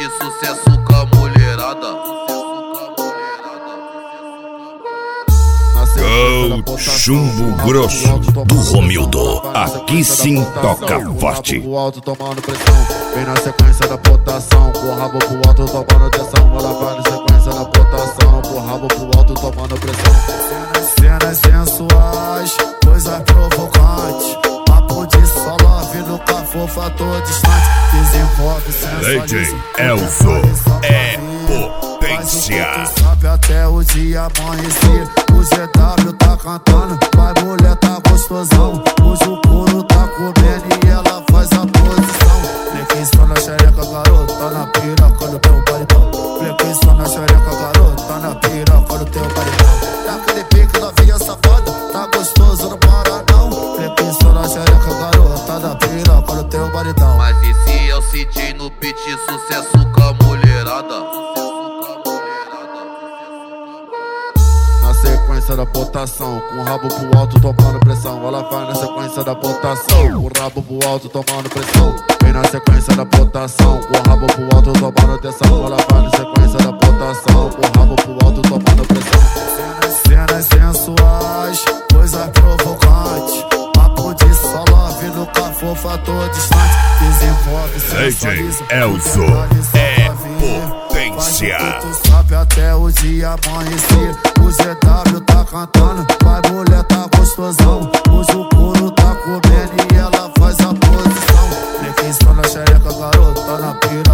sucesso com a mulherada. Gol chumbo grosso do Romildo. Aqui sim toca forte. Pro alto tomando pressão, vem na sequência da botação. Com o rabo pro alto tomando atenção. Ela vai na sequência da botação. Com o rabo pro alto tomando pressão. Cenas sensuais, coisas provocantes. Papo de solo, vindo com a fofa todo distante. Desenvolve DJ Elzo é potência. Sabe até o dia amanhecer. O GW tá cantando, vai mulher tá gostosão. Hoje o couro tá comendo e ela faz a posição. Flequinho na xereca, garota, na piroca do teu baritão. Flequinho na xereca, garota, na piroca do teu baritão. Tá aquele pique da via safada, tá gostoso, não para não. Flequinho na xereca, garota, na piroca do teu baritão. Mas esse é o Cid no beat, sucesso com a mulherada. Na sequência da botação, com o rabo pro alto tomando pressão. Ela vai na sequência da botação, com o rabo pro alto tomando pressão. Vem na sequência da botação, com o rabo pro alto tomando atenção. Ela vai na sequência da botação, com o rabo pro alto tomando pressão. Cenas sensuais, coisas provocantes. Papo de solo, vindo com a fofa todo distante. Desenvolve DJ Elzo é potência. Tu sabe até o dia amanhecer. O GW tá cantando, vai mulher tá gostosão. Hoje o couro tá comendo e ela faz a posição. Flequinho na xereca, garota, na pira.